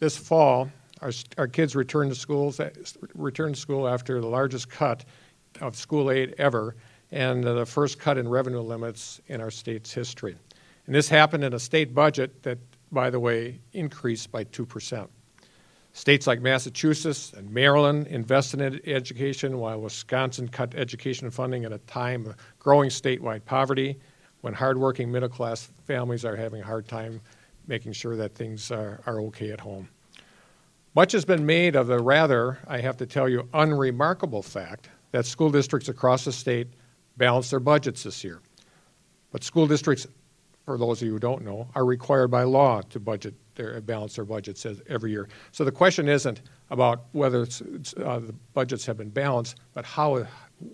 This fall, our kids return to school after the largest cut of school aid ever and the first cut in revenue limits in our state's history. And this happened in a state budget that, by the way, increased by 2%. States like Massachusetts and Maryland invested in education, while Wisconsin cut education funding at a time of growing statewide poverty, when hardworking middle-class families are having a hard time making sure that things are okay at home. Much has been made of the rather, I have to tell you, unremarkable fact that school districts across the state balanced their budgets this year. But school districts, for those of you who don't know, are required by law to balance their budgets every year. So the question isn't about whether the budgets have been balanced, but how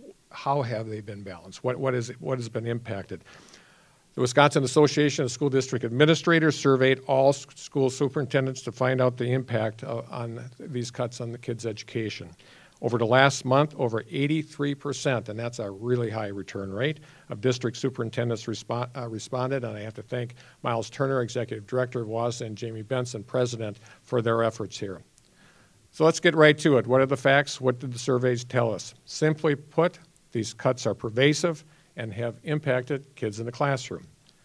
have they been balanced? What has been impacted? The Wisconsin Association of School District Administrators surveyed all school superintendents to find out the impact on these cuts on the kids' education. Over the last month, over 83%, and that's a really high return rate, of district superintendents responded, and I have to thank Miles Turner, Executive Director of WASA, and Jamie Benson, President, for their efforts here. So let's get right to it. What are the facts? What did the surveys tell us? Simply put, these cuts are pervasive and have impacted kids in the classroom.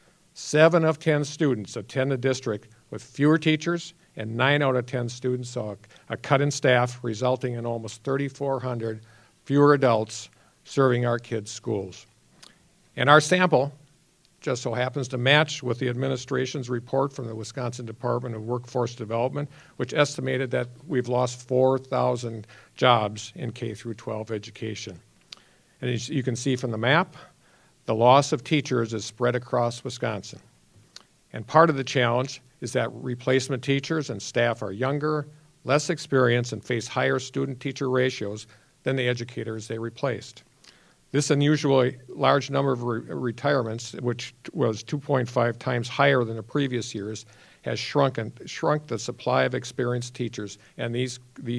7 of 10 students attend a district with fewer teachers, and 9 out of 10 students saw a cut in staff, resulting in almost 3,400 fewer adults serving our kids' schools. And our sample just so happens to match with the administration's report from the Wisconsin Department of Workforce Development, which estimated that we've lost 4,000 jobs in K-12 education. And as you can see from the map, the loss of teachers is spread across Wisconsin. And part of the challenge is that replacement teachers and staff are younger, less experienced, and face higher student-teacher ratios than the educators they replaced. This unusually large number of retirements, which was 2.5 times higher than the previous years, has shrunk the supply of experienced teachers, and these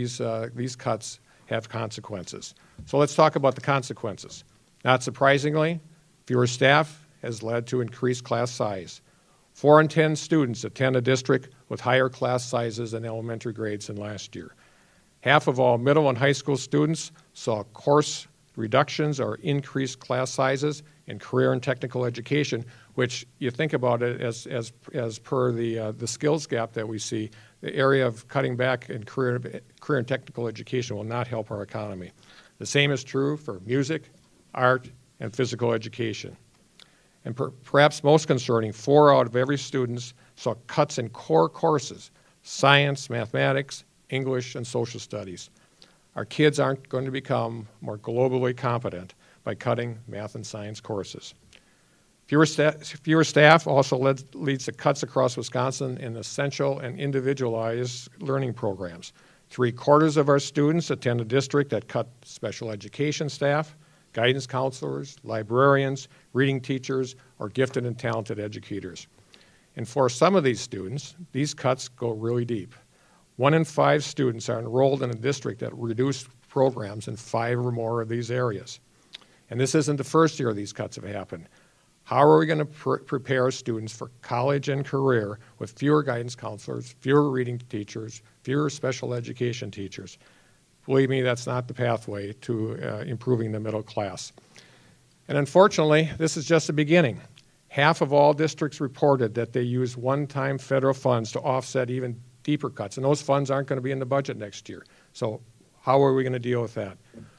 cuts have consequences. So let's talk about the consequences. Not surprisingly, fewer staff has led to increased class size. 4 in 10 students attend a district with higher class sizes in elementary grades than last year. Half of all middle and high school students saw course reductions or increased class sizes in career and technical education, which you think about it as per the skills gap that we see, the area of cutting back in career and technical education will not help our economy. The same is true for music, art, and physical education. And perhaps most concerning, 4 out of every student saw cuts in core courses, science, mathematics, English, and social studies. Our kids aren't going to become more globally competent by cutting math and science courses. Fewer staff also leads to cuts across Wisconsin in essential and individualized learning programs. 3/4 of our students attend a district that cut special education staff, guidance counselors, librarians, reading teachers, or gifted and talented educators. And for some of these students, these cuts go really deep. 1 in 5 students are enrolled in a district that reduced programs in 5 or more of these areas. And this isn't the first year these cuts have happened. How are we going to prepare students for college and career with fewer guidance counselors, fewer reading teachers, fewer special education teachers? Believe me, that's not the pathway to improving the middle class. And unfortunately, this is just the beginning. Half of all districts reported that they use one-time federal funds to offset even deeper cuts, and those funds aren't going to be in the budget next year. So how are we going to deal with that?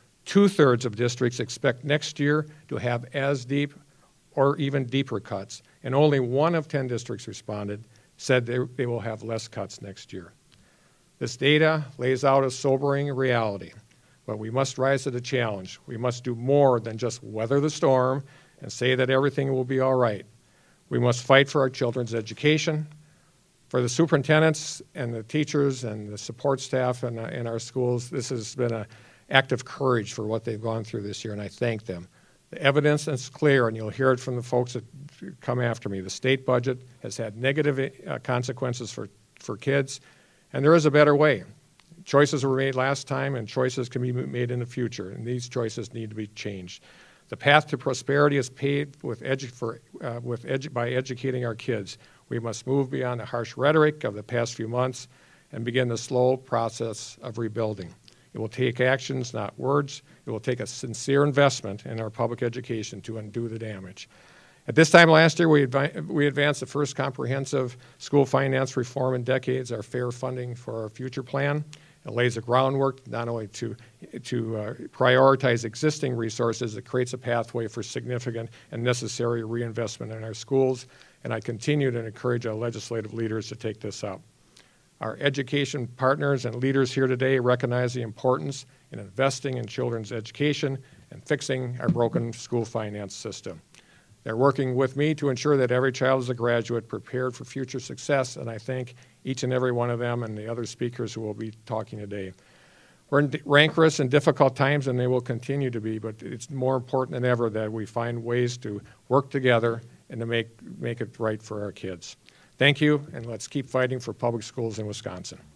2/3 of districts expect next year to have as deep or even deeper cuts, and only 1 of 10 districts said they will have less cuts next year. This data lays out a sobering reality, but we must rise to the challenge. We must do more than just weather the storm and say that everything will be all right. We must fight for our children's education. For the superintendents and the teachers and the support staff in our schools, this has been an act of courage for what they've gone through this year, and I thank them. The evidence is clear, and you'll hear it from the folks that come after me. The state budget has had negative consequences for kids, and there is a better way. Choices were made last time, and choices can be made in the future, and these choices need to be changed. The path to prosperity is paved by educating our kids. We must move beyond the harsh rhetoric of the past few months and begin the slow process of rebuilding. It will take actions, not words. It will take a sincere investment in our public education to undo the damage. At this time last year, we advanced the first comprehensive school finance reform in decades, our Fair Funding for Our Future plan. It lays the groundwork not only to prioritize existing resources, it creates a pathway for significant and necessary reinvestment in our schools, and I continue to encourage our legislative leaders to take this up. Our education partners and leaders here today recognize the importance in investing in children's education and fixing our broken school finance system. They're working with me to ensure that every child is a graduate prepared for future success, and I thank each and every one of them and the other speakers who will be talking today. We're in rancorous and difficult times, and they will continue to be, but it's more important than ever that we find ways to work together and to make it right for our kids. Thank you, and let's keep fighting for public schools in Wisconsin.